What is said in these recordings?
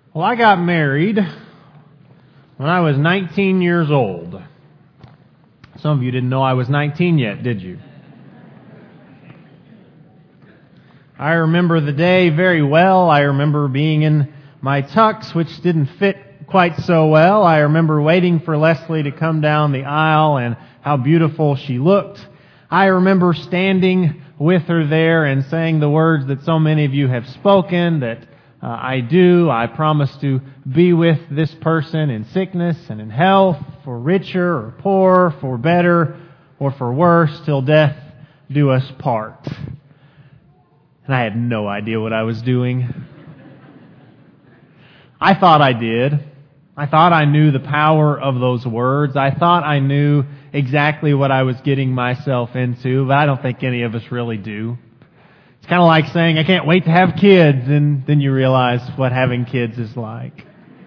Well, I got married when I was 19 years old. Some of you didn't know I was 19 yet, did you? I remember the day very well. I remember being in my tux, which didn't fit quite so well. I remember waiting for Leslie to come down the aisle and how beautiful she looked. I remember standing with her there and saying the words that so many of you have spoken, that I promise to be with this person in sickness and in health, for richer or poor, for better or for worse, till death do us part. And I had no idea what I was doing. I thought I did. I thought I knew the power of those words. I thought I knew exactly what I was getting myself into, but I don't think any of us really do. It's kind of like saying, I can't wait to have kids, and then you realize what having kids is like.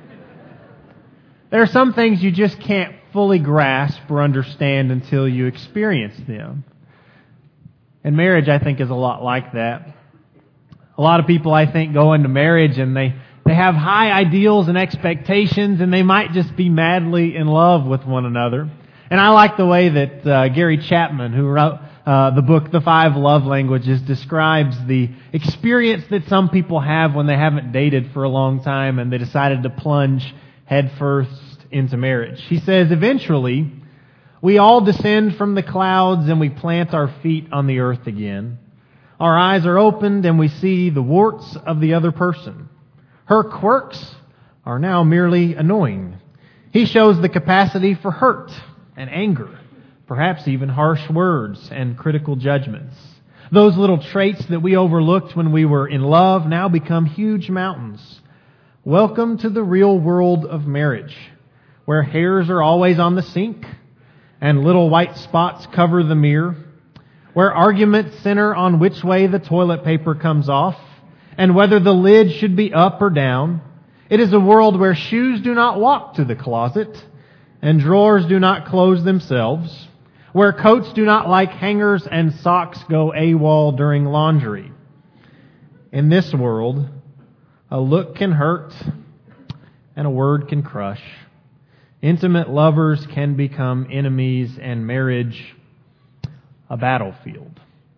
There are some things you just can't fully grasp or understand until you experience them. And marriage, I think, is a lot like that. A lot of people, I think, go into marriage and they have high ideals and expectations, and they might just be madly in love with one another. And I like the way that Gary Chapman, who wrote the book, The 5 Love Languages, describes the experience that some people have when they haven't dated for a long time and they decided to plunge headfirst into marriage. He says, eventually, we all descend from the clouds and we plant our feet on the earth again. Our eyes are opened and we see the warts of the other person. Her quirks are now merely annoying. He shows the capacity for hurt and anger, perhaps even harsh words and critical judgments. Those little traits that we overlooked when we were in love now become huge mountains. Welcome to the real world of marriage, where hairs are always on the sink and little white spots cover the mirror, where arguments center on which way the toilet paper comes off and whether the lid should be up or down. It is a world where shoes do not walk to the closet and drawers do not close themselves, where coats do not like hangers and socks go AWOL during laundry. In this world, a look can hurt and a word can crush. Intimate lovers can become enemies and marriage a battlefield.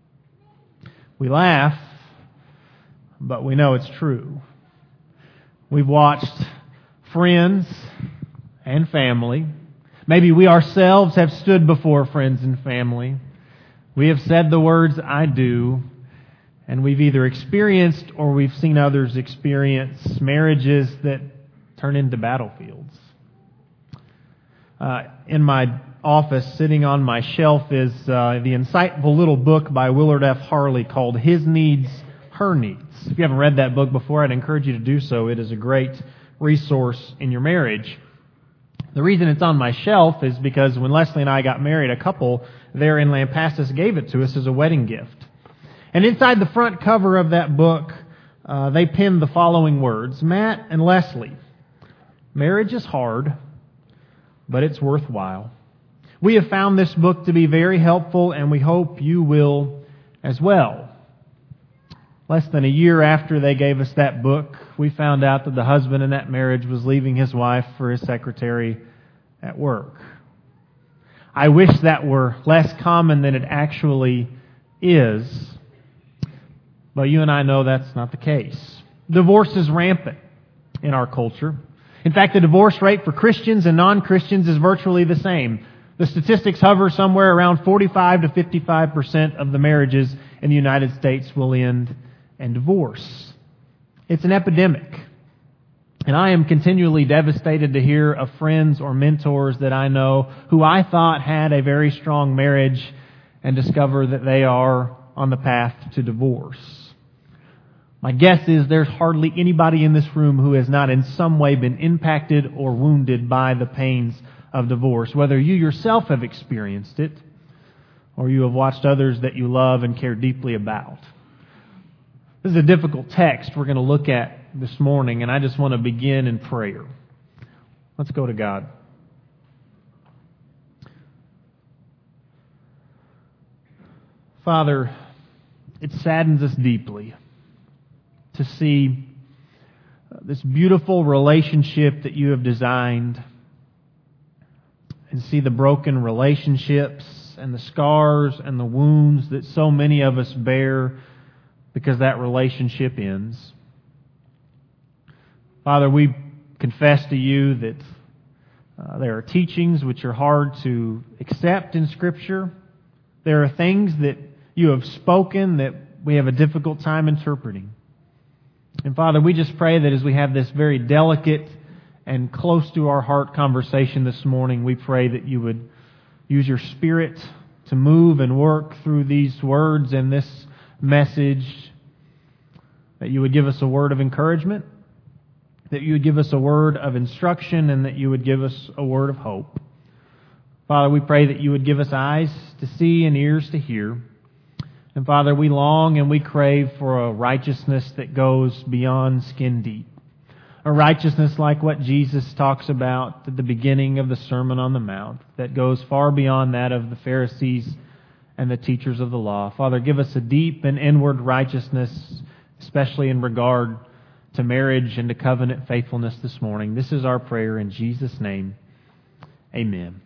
We laugh, but we know it's true. We've watched friends and family. Maybe we ourselves have stood before friends and family. We have said the words, I do, and we've either experienced or we've seen others experience marriages that turn into battlefields. In my office, sitting on my shelf, is the insightful little book by Willard F. Harley called His Needs, Her Needs. If you haven't read that book before, I'd encourage you to do so. It is a great resource in your marriage. The reason it's on my shelf is because when Leslie and I got married, a couple there in Lampasas gave it to us as a wedding gift. And inside the front cover of that book, they pinned the following words: Matt and Leslie, marriage is hard, but it's worthwhile. We have found this book to be very helpful, and we hope you will as well. Less than a year after they gave us that book, we found out that the husband in that marriage was leaving his wife for his secretary at work. I wish that were less common than it actually is, but you and I know that's not the case. Divorce is rampant in our culture. In fact, the divorce rate for Christians and non-Christians is virtually the same. The statistics hover somewhere around 45 to 55% of the marriages in the United States will end in divorce. It's an epidemic. And I am continually devastated to hear of friends or mentors that I know who I thought had a very strong marriage and discover that they are on the path to divorce. My guess is there's hardly anybody in this room who has not in some way been impacted or wounded by the pains of divorce, whether you yourself have experienced it or you have watched others that you love and care deeply about. This is a difficult text we're going to look at this morning, and I just want to begin in prayer. Let's go to God. Father, it saddens us deeply to see this beautiful relationship that you have designed, and see the broken relationships and the scars and the wounds that so many of us bear because that relationship ends. Father, we confess to you that there are teachings which are hard to accept in Scripture. There are things that you have spoken that we have a difficult time interpreting. And Father, we just pray that as we have this very delicate and close to our heart conversation this morning, we pray that you would use your Spirit to move and work through these words and this message, that you would give us a word of encouragement, that you would give us a word of instruction, and that you would give us a word of hope. Father, we pray that you would give us eyes to see and ears to hear. And Father, we long and we crave for a righteousness that goes beyond skin deep. A righteousness like what Jesus talks about at the beginning of the Sermon on the Mount, that goes far beyond that of the Pharisees and the teachers of the law. Father, give us a deep and inward righteousness, especially in regard to marriage and to covenant faithfulness this morning. This is our prayer in Jesus' name. Amen.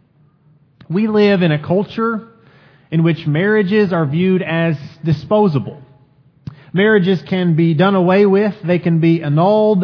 We live in a culture in which marriages are viewed as disposable. Marriages can be done away with, they can be annulled,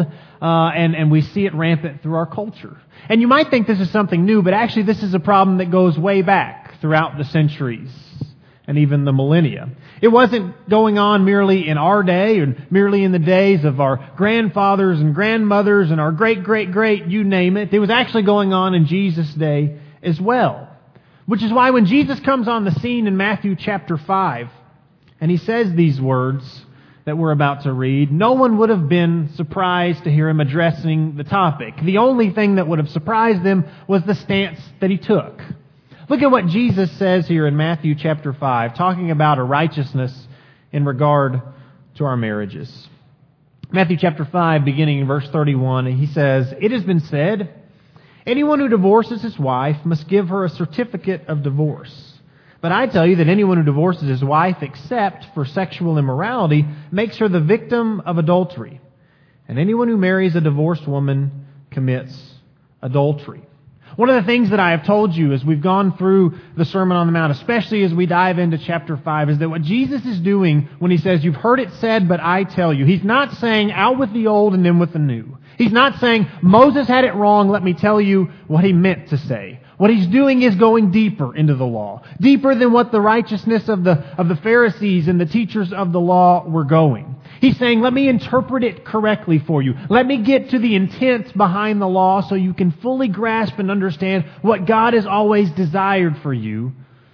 and we see it rampant through our culture. And you might think this is something new, but actually this is a problem that goes way back throughout the centuries and even the millennia. It wasn't going on merely in our day or merely in the days of our grandfathers and grandmothers and our great, you name it. It was actually going on in Jesus' day as well. Which is why when Jesus comes on the scene in Matthew chapter 5, and He says these words that we're about to read, no one would have been surprised to hear Him addressing the topic. The only thing that would have surprised them was the stance that He took. Look at what Jesus says here in Matthew chapter 5, talking about a righteousness in regard to our marriages. Matthew chapter 5, beginning in verse 31, He says, "It has been said, anyone who divorces his wife must give her a certificate of divorce. But I tell you that anyone who divorces his wife except for sexual immorality makes her the victim of adultery. And anyone who marries a divorced woman commits adultery." One of the things that I have told you as we've gone through the Sermon on the Mount, especially as we dive into chapter 5, is that what Jesus is doing when He says, "You've heard it said, but I tell you," He's not saying out with the old and in with the new. He's not saying, Moses had it wrong, let me tell you what he meant to say. What He's doing is going deeper into the law. Deeper than what the righteousness of the Pharisees and the teachers of the law were going. He's saying, let me interpret it correctly for you. Let me get to the intent behind the law so you can fully grasp and understand what God has always desired for you.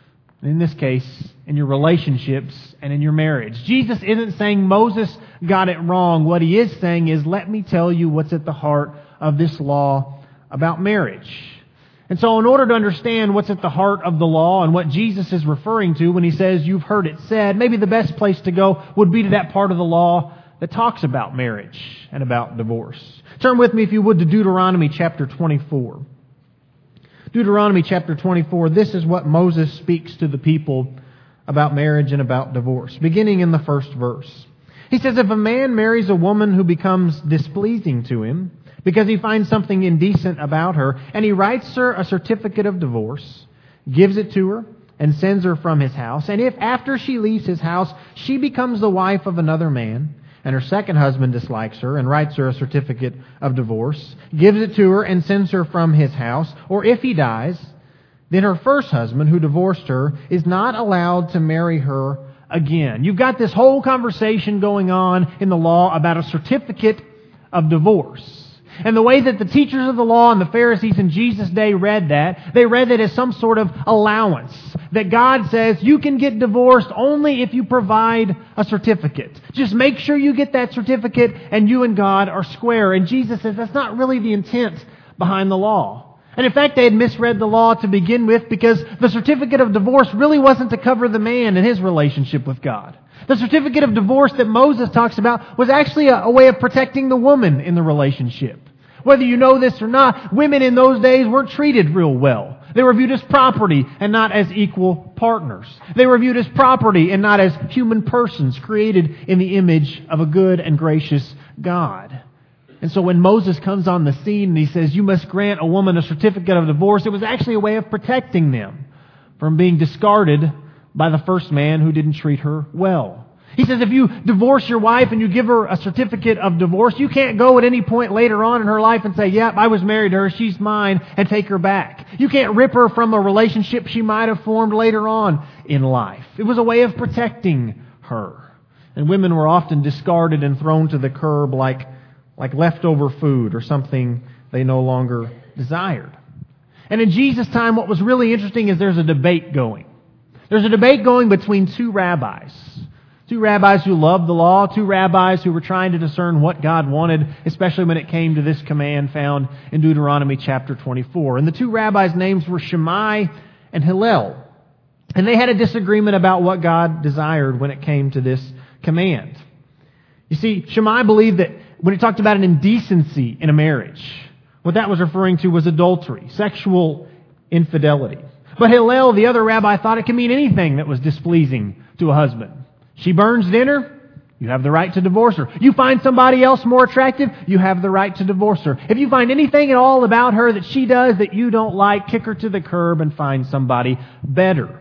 In this case, in your relationships and in your marriage. Jesus isn't saying Moses got it wrong. What He is saying is, let me tell you what's at the heart of this law about marriage. And so in order to understand what's at the heart of the law and what Jesus is referring to when He says, "You've heard it said," maybe the best place to go would be to that part of the law that talks about marriage and about divorce. Turn with me, if you would, to Deuteronomy chapter 24. Deuteronomy chapter 24, this is what Moses speaks to the people about marriage and about divorce, beginning in the first verse. He says, "If a man marries a woman who becomes displeasing to him, because he finds something indecent about her, and he writes her a certificate of divorce, gives it to her, and sends her from his house, and if after she leaves his house she becomes the wife of another man, and her second husband dislikes her and writes her a certificate of divorce, gives it to her and sends her from his house, or if he dies, then her first husband who divorced her is not allowed to marry her again." You've got this whole conversation going on in the law about a certificate of divorce. And the way that the teachers of the law and the Pharisees in Jesus' day read that, they read it as some sort of allowance. That God says you can get divorced only if you provide a certificate. Just make sure you get that certificate and you and God are square. And Jesus says that's not really the intent behind the law. And in fact, they had misread the law to begin with, because the certificate of divorce really wasn't to cover the man and his relationship with God. The certificate of divorce that Moses talks about was actually a way of protecting the woman in the relationship. Whether you know this or not, women in those days weren't treated real well. They were viewed as property and not as equal partners. They were viewed as property and not as human persons created in the image of a good and gracious God. And so when Moses comes on the scene and he says, you must grant a woman a certificate of divorce, it was actually a way of protecting them from being discarded by the first man who didn't treat her well. He says if you divorce your wife and you give her a certificate of divorce, you can't go at any point later on in her life and say, yep, I was married to her, she's mine, and take her back. You can't rip her from a relationship she might have formed later on in life. It was a way of protecting her. And women were often discarded and thrown to the curb like leftover food or something they no longer desired. And in Jesus' time, what was really interesting is there's a debate going. There's a debate going between two rabbis. Two rabbis who loved the law, two rabbis who were trying to discern what God wanted, especially when it came to this command found in Deuteronomy chapter 24. And the two rabbis' names were Shammai and Hillel. And they had a disagreement about what God desired when it came to this command. You see, Shammai believed that when it talked about an indecency in a marriage, what that was referring to was adultery, sexual infidelity. But Hillel, the other rabbi, thought it could mean anything that was displeasing to a husband. She burns dinner, you have the right to divorce her. You find somebody else more attractive, you have the right to divorce her. If you find anything at all about her that she does that you don't like, kick her to the curb and find somebody better.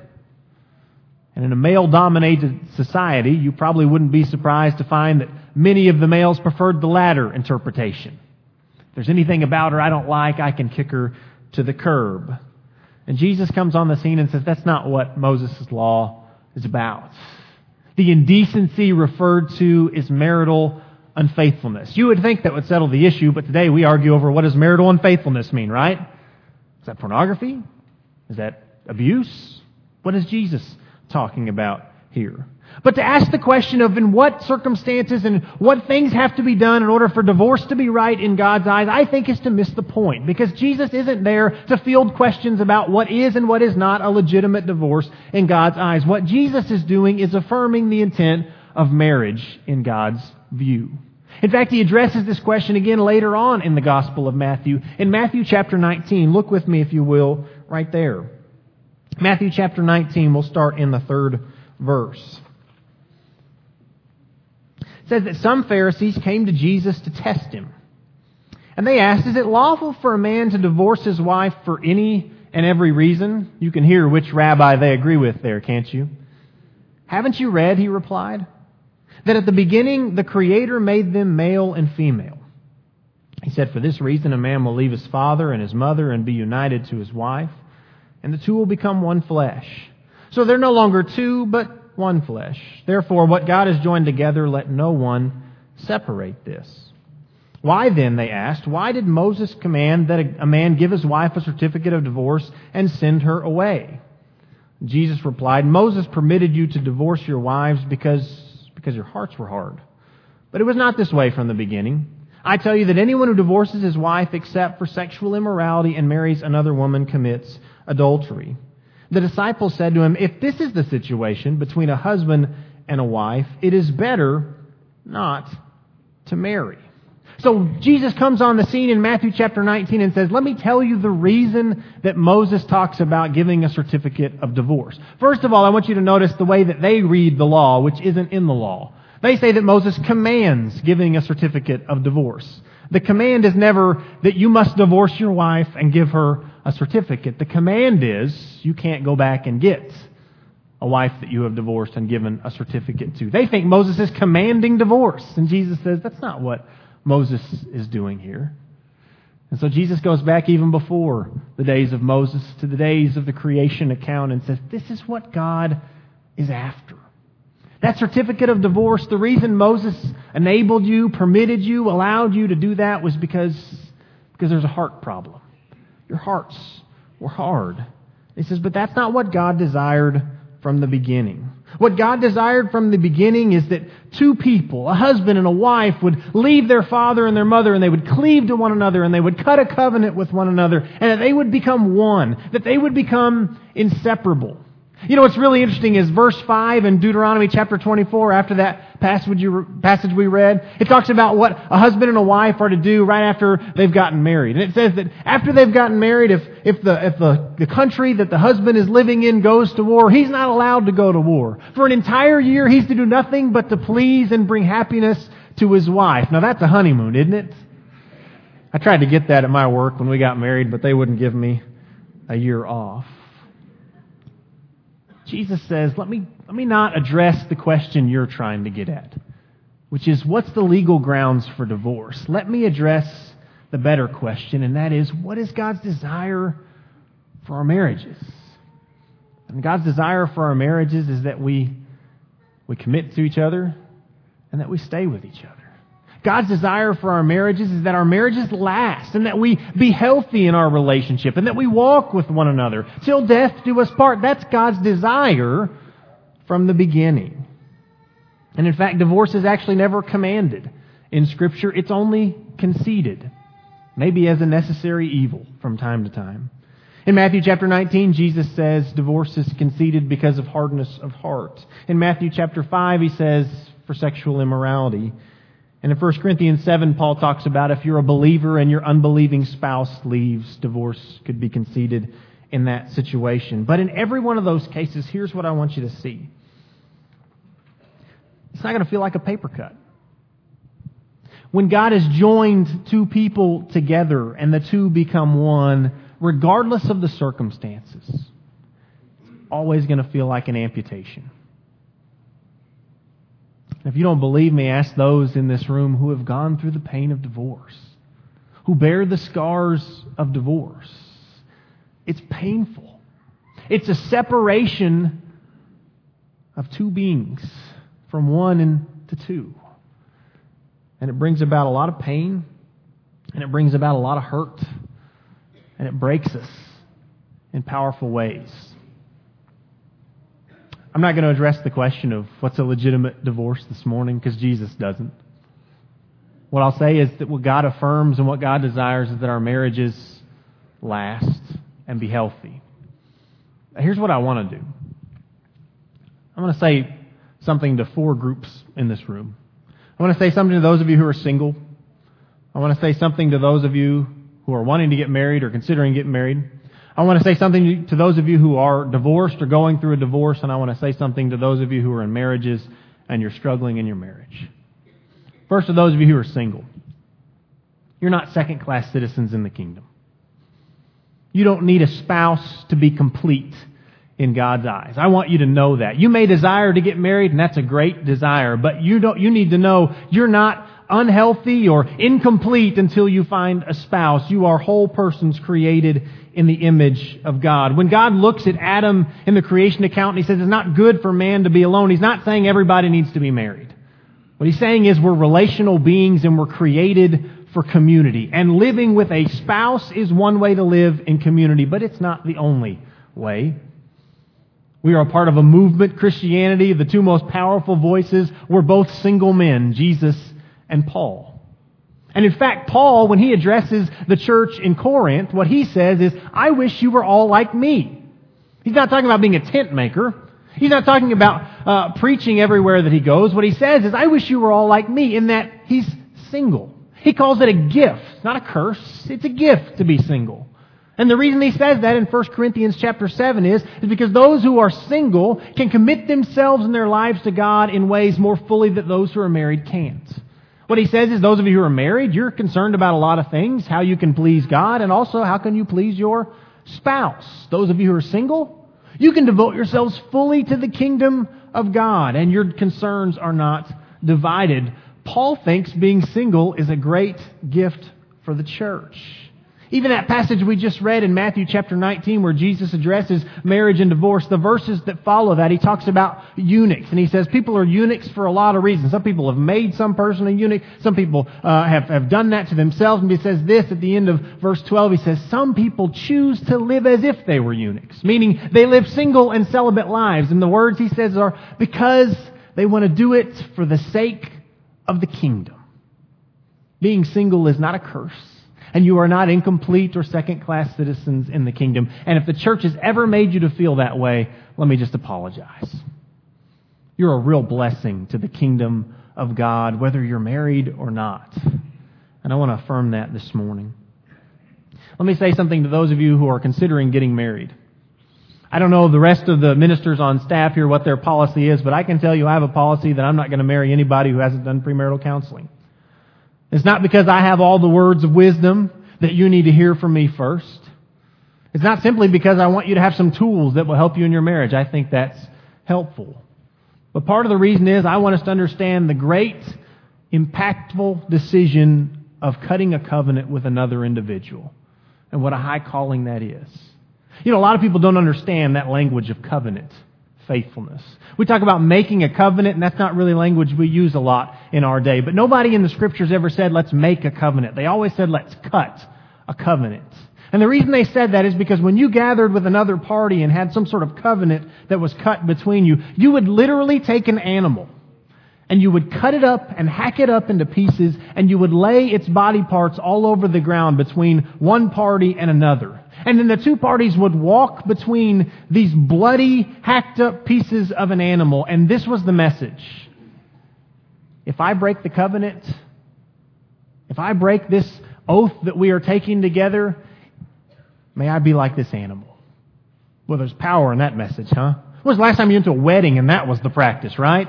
And in a male-dominated society, you probably wouldn't be surprised to find that many of the males preferred the latter interpretation. If there's anything about her I don't like, I can kick her to the curb. And Jesus comes on the scene and says, that's not what Moses' law is about. The indecency referred to is marital unfaithfulness. You would think that would settle the issue, but today we argue over what does marital unfaithfulness mean, right? Is that pornography? Is that abuse? What is Jesus talking about here? But to ask the question of in what circumstances and what things have to be done in order for divorce to be right in God's eyes, I think is to miss the point. Because Jesus isn't there to field questions about what is and what is not a legitimate divorce in God's eyes. What Jesus is doing is affirming the intent of marriage in God's view. In fact, He addresses this question again later on in the Gospel of Matthew. In Matthew chapter 19, look with me if you will, right there. Matthew chapter 19, we'll start in the 3rd verse. It says that some Pharisees came to Jesus to test Him. And they asked, is it lawful for a man to divorce his wife for any and every reason? You can hear which rabbi they agree with there, can't you? Haven't you read, He replied, that at the beginning the Creator made them male and female? He said, for this reason a man will leave his father and his mother and be united to his wife, and the two will become one flesh. So they're no longer two, but one flesh. Therefore, what God has joined together, let no one separate this. Why then, they asked, why did Moses command that a man give his wife a certificate of divorce and send her away? Jesus replied, Moses permitted you to divorce your wives because your hearts were hard. But it was not this way from the beginning. I tell you that anyone who divorces his wife except for sexual immorality and marries another woman commits adultery. The disciples said to him, if this is the situation between a husband and a wife, it is better not to marry. So Jesus comes on the scene in Matthew chapter 19 and says, let me tell you the reason that Moses talks about giving a certificate of divorce. First of all, I want you to notice the way that they read the law, which isn't in the law. They say that Moses commands giving a certificate of divorce. The command is never that you must divorce your wife and give her a certificate. The command is you can't go back and get a wife that you have divorced and given a certificate to. They think Moses is commanding divorce. And Jesus says that's not what Moses is doing here. And so Jesus goes back even before the days of Moses to the days of the creation account and says, this is what God is after. That certificate of divorce, the reason Moses enabled you, permitted you, allowed you to do that was because there's a heart problem. Your hearts were hard. He says, but that's not what God desired from the beginning. What God desired from the beginning is that two people, a husband and a wife, would leave their father and their mother and they would cleave to one another and they would cut a covenant with one another and that they would become one, that they would become inseparable. You know what's really interesting is verse 5 in Deuteronomy chapter 24, after that passage we read, it talks about what a husband and a wife are to do right after they've gotten married. And it says that after they've gotten married, if the country that the husband is living in goes to war, he's not allowed to go to war. For an entire year, he's to do nothing but to please and bring happiness to his wife. Now that's a honeymoon, isn't it? I tried to get that at my work when we got married, but they wouldn't give me a year off. Jesus says, let me not address the question you're trying to get at, which is, what's the legal grounds for divorce? Let me address the better question, and that is, what is God's desire for our marriages? And God's desire for our marriages is that we commit to each other and that we stay with each other. God's desire for our marriages is that our marriages last and that we be healthy in our relationship and that we walk with one another till death do us part. That's God's desire from the beginning. And in fact, divorce is actually never commanded in Scripture. It's only conceded, maybe as a necessary evil from time to time. In Matthew chapter 19, Jesus says divorce is conceded because of hardness of heart. In Matthew chapter 5, he says for sexual immorality. And in 1 Corinthians 7, Paul talks about if you're a believer and your unbelieving spouse leaves, divorce could be conceded in that situation. But in every one of those cases, here's what I want you to see. It's not going to feel like a paper cut. When God has joined two people together and the two become one, regardless of the circumstances, it's always going to feel like an amputation. If you don't believe me, ask those in this room who have gone through the pain of divorce, who bear the scars of divorce. It's painful. It's a separation of two beings from one into two. And it brings about a lot of pain, and it brings about a lot of hurt, and it breaks us in powerful ways. I'm not going to address the question of what's a legitimate divorce this morning because Jesus doesn't. What I'll say is that what God affirms and what God desires is that our marriages last and be healthy. Now, here's what I want to do. I'm going to say something to four groups in this room. I want to say something to those of you who are single. I want to say something to those of you who are wanting to get married or considering getting married. I want to say something to those of you who are divorced or going through a divorce, and I want to say something to those of you who are in marriages and you're struggling in your marriage. First, to those of you who are single. You're not second-class citizens in the kingdom. You don't need a spouse to be complete in God's eyes. I want you to know that. You may desire to get married, and that's a great desire, but you need to know you're not unhealthy or incomplete until you find a spouse. You are whole persons created in the image of God. When God looks at Adam in the creation account and He says it's not good for man to be alone, He's not saying everybody needs to be married. What He's saying is we're relational beings and we're created for community. And living with a spouse is one way to live in community, but it's not the only way. We are a part of a movement, Christianity. The two most powerful voices were both single men, Jesus and Paul. And in fact, Paul, when he addresses the church in Corinth, what he says is, I wish you were all like me. He's not talking about being a tent maker. He's not talking about preaching everywhere that he goes. What he says is, I wish you were all like me, in that he's single. He calls it a gift, not a curse. It's a gift to be single. And the reason he says that in 1 Corinthians chapter 7 is because those who are single can commit themselves and their lives to God in ways more fully that those who are married can't. What he says is those of you who are married, you're concerned about a lot of things, how you can please God, and also how can you please your spouse. Those of you who are single, you can devote yourselves fully to the kingdom of God, and your concerns are not divided. Paul thinks being single is a great gift for the church. Even that passage we just read in Matthew chapter 19 where Jesus addresses marriage and divorce, the verses that follow that, he talks about eunuchs. And he says people are eunuchs for a lot of reasons. Some people have made some person a eunuch. Some people have done that to themselves. And he says this at the end of verse 12. He says, some people choose to live as if they were eunuchs, meaning they live single and celibate lives. And the words he says are because they want to do it for the sake of the kingdom. Being single is not a curse. And you are not incomplete or second-class citizens in the kingdom. And if the church has ever made you to feel that way, let me just apologize. You're a real blessing to the kingdom of God, whether you're married or not. And I want to affirm that this morning. Let me say something to those of you who are considering getting married. I don't know the rest of the ministers on staff here what their policy is, but I can tell you I have a policy that I'm not going to marry anybody who hasn't done premarital counseling. It's not because I have all the words of wisdom that you need to hear from me first. It's not simply because I want you to have some tools that will help you in your marriage. I think that's helpful. But part of the reason is I want us to understand the great, impactful decision of cutting a covenant with another individual and what a high calling that is. You know, a lot of people don't understand that language of covenant, faithfulness. We talk about making a covenant, and that's not really language we use a lot in our day. But nobody in the Scriptures ever said, let's make a covenant. They always said, let's cut a covenant. And the reason they said that is because when you gathered with another party and had some sort of covenant that was cut between you, you would literally take an animal and you would cut it up and hack it up into pieces, and you would lay its body parts all over the ground between one party and another. And then the two parties would walk between these bloody, hacked up pieces of an animal. And this was the message. If I break the covenant, if I break this oath that we are taking together, may I be like this animal. Well, there's power in that message, huh? When was the last time you went to a wedding and that was the practice, right?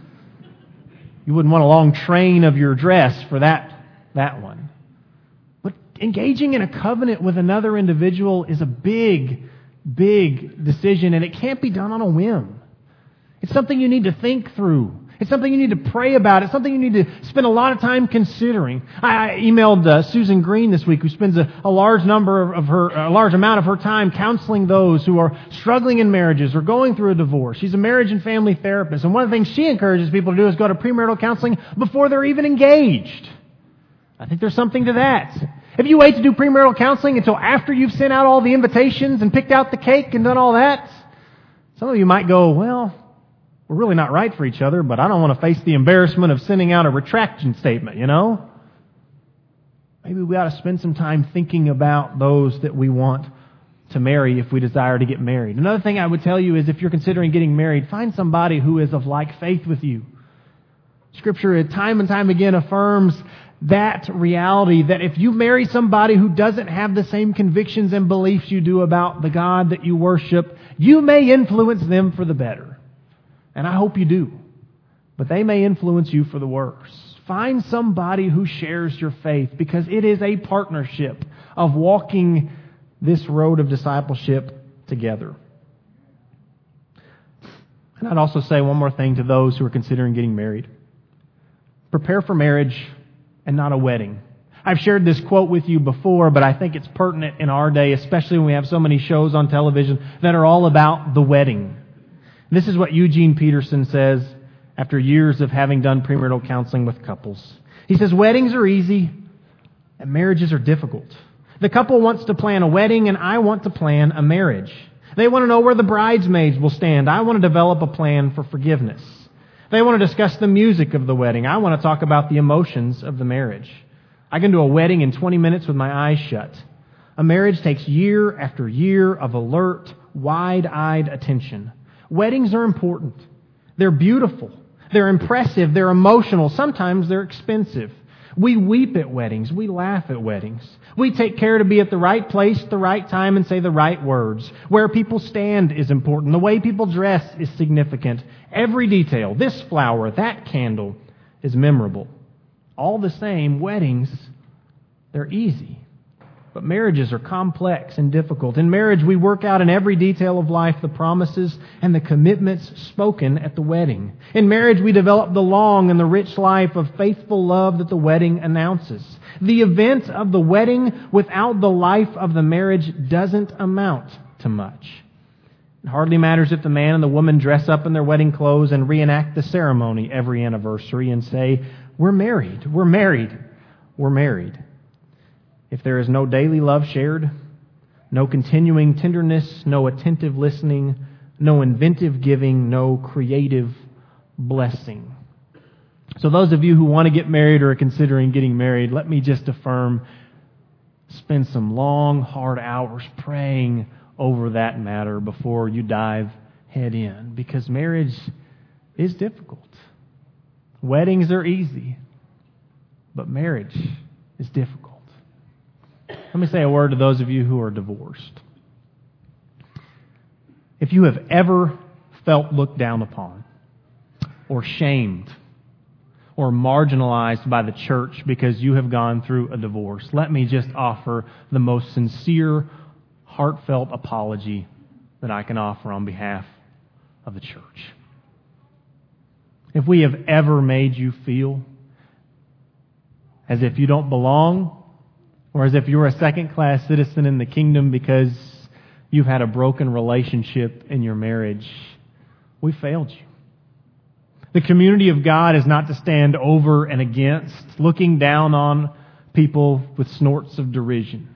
You wouldn't want a long train of your dress for that one. But engaging in a covenant with another individual is a big, big decision, and it can't be done on a whim. It's something you need to think through. It's something you need to pray about. It's something you need to spend a lot of time considering. I emailed Susan Green this week, who spends a large amount of her time counseling those who are struggling in marriages or going through a divorce. She's a marriage and family therapist, and one of the things she encourages people to do is go to premarital counseling before they're even engaged. I think there's something to that. If you wait to do premarital counseling until after you've sent out all the invitations and picked out the cake and done all that, some of you might go, well, we're really not right for each other, but I don't want to face the embarrassment of sending out a retraction statement, you know? Maybe we ought to spend some time thinking about those that we want to marry if we desire to get married. Another thing I would tell you is if you're considering getting married, find somebody who is of like faith with you. Scripture time and time again affirms that reality, that if you marry somebody who doesn't have the same convictions and beliefs you do about the God that you worship, you may influence them for the better. And I hope you do. But they may influence you for the worse. Find somebody who shares your faith, because it is a partnership of walking this road of discipleship together. And I'd also say one more thing to those who are considering getting married. Prepare for marriage and not a wedding. I've shared this quote with you before, but I think it's pertinent in our day, especially when we have so many shows on television that are all about the wedding. This is what Eugene Peterson says after years of having done premarital counseling with couples. He says, weddings are easy and marriages are difficult. The couple wants to plan a wedding and I want to plan a marriage. They want to know where the bridesmaids will stand. I want to develop a plan for forgiveness. They want to discuss the music of the wedding. I want to talk about the emotions of the marriage. I can do a wedding in 20 minutes with my eyes shut. A marriage takes year after year of alert, wide-eyed attention. Weddings are important. They're beautiful. They're impressive. They're emotional. Sometimes they're expensive. We weep at weddings. We laugh at weddings. We take care to be at the right place, the right time, and say the right words. Where people stand is important. The way people dress is significant. Every detail, this flower, that candle, is memorable. All the same, weddings, they're easy. But marriages are complex and difficult. In marriage, we work out in every detail of life the promises and the commitments spoken at the wedding. In marriage, we develop the long and the rich life of faithful love that the wedding announces. The event of the wedding without the life of the marriage doesn't amount to much. It hardly matters if the man and the woman dress up in their wedding clothes and reenact the ceremony every anniversary and say, "We're married, we're married, we're married." If there is no daily love shared, no continuing tenderness, no attentive listening, no inventive giving, no creative blessing. So those of you who want to get married or are considering getting married, let me just affirm, spend some long, hard hours praying over that matter before you dive head in, because marriage is difficult. Weddings are easy, but marriage is difficult. Let me say a word to those of you who are divorced. If you have ever felt looked down upon, or shamed, or marginalized by the church because you have gone through a divorce, let me just offer the most sincere, heartfelt apology that I can offer on behalf of the church. If we have ever made you feel as if you don't belong, or as if you're a second-class citizen in the kingdom because you've had a broken relationship in your marriage, we failed you. The community of God is not to stand over and against, looking down on people with snorts of derision.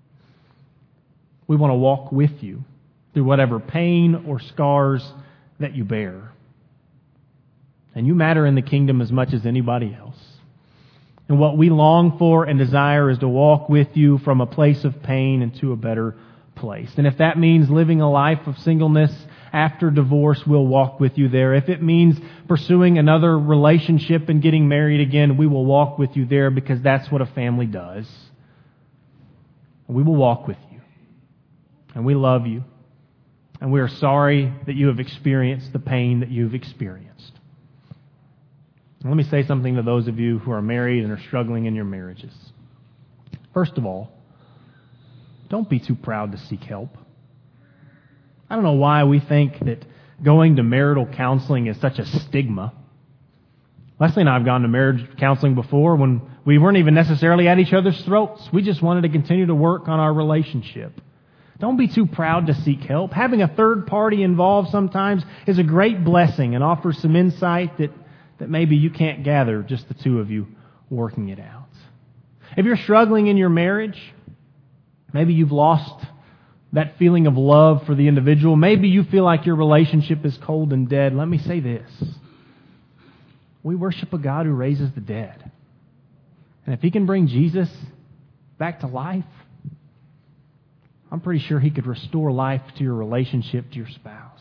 We want to walk with you through whatever pain or scars that you bear. And you matter in the kingdom as much as anybody else. And what we long for and desire is to walk with you from a place of pain into a better place. And if that means living a life of singleness after divorce, we'll walk with you there. If it means pursuing another relationship and getting married again, we will walk with you there because that's what a family does. We will walk with you. And we love you. And we are sorry that you have experienced the pain that you've experienced. And let me say something to those of you who are married and are struggling in your marriages. First of all, don't be too proud to seek help. I don't know why we think that going to marital counseling is such a stigma. Leslie and I have gone to marriage counseling before when we weren't even necessarily at each other's throats. We just wanted to continue to work on our relationship. Don't be too proud to seek help. Having a third party involved sometimes is a great blessing and offers some insight that maybe you can't gather, just the two of you working it out. If you're struggling in your marriage, maybe you've lost that feeling of love for the individual. Maybe you feel like your relationship is cold and dead. Let me say this. We worship a God who raises the dead. And if He can bring Jesus back to life, I'm pretty sure He could restore life to your relationship, to your spouse.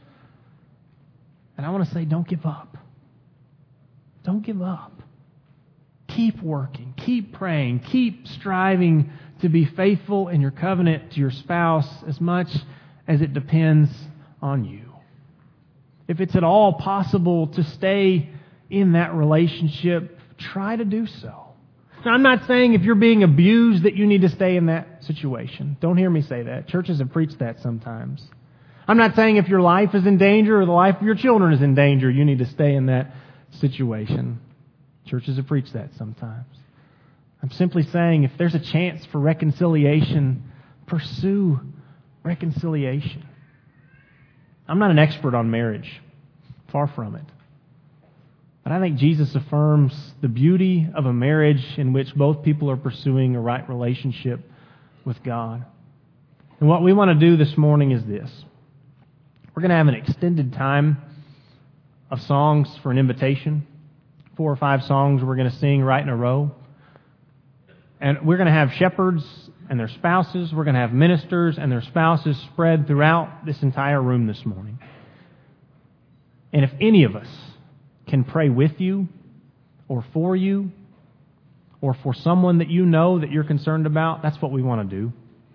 And I want to say, don't give up. Don't give up. Keep working. Keep praying. Keep striving to be faithful in your covenant to your spouse as much as it depends on you. If it's at all possible to stay in that relationship, try to do so. Now, I'm not saying if you're being abused that you need to stay in that situation. Don't hear me say that. Churches have preached that sometimes. I'm not saying if your life is in danger or the life of your children is in danger, you need to stay in that situation. Churches have preached that sometimes. I'm simply saying if there's a chance for reconciliation, pursue reconciliation. I'm not an expert on marriage. Far from it. But I think Jesus affirms the beauty of a marriage in which both people are pursuing a right relationship with God. And what we want to do this morning is this. We're going to have an extended time of songs for an invitation. 4 or 5 songs we're going to sing right in a row. And we're going to have shepherds and their spouses. We're going to have ministers and their spouses spread throughout this entire room this morning. And if any of us can pray with you or for you or for someone that you know that you're concerned about, that's what we want to do.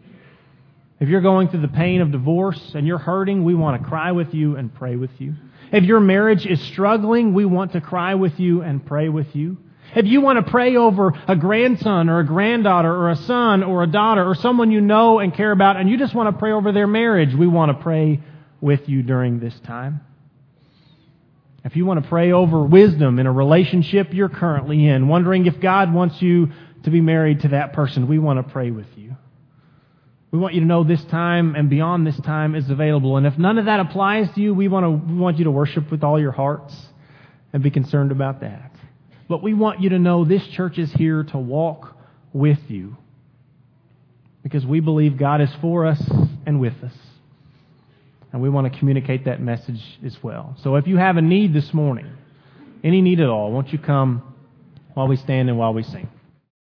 If you're going through the pain of divorce and you're hurting, we want to cry with you and pray with you. If your marriage is struggling, we want to cry with you and pray with you. If you want to pray over a grandson or a granddaughter or a son or a daughter or someone you know and care about and you just want to pray over their marriage, we want to pray with you during this time. If you want to pray over wisdom in a relationship you're currently in, wondering if God wants you to be married to that person, we want to pray with you. We want you to know this time and beyond this time is available. And if none of that applies to you, we want you to worship with all your hearts and be concerned about that. But we want you to know this church is here to walk with you because we believe God is for us and with us. And we want to communicate that message as well. So if you have a need this morning, any need at all, won't you come while we stand and while we sing?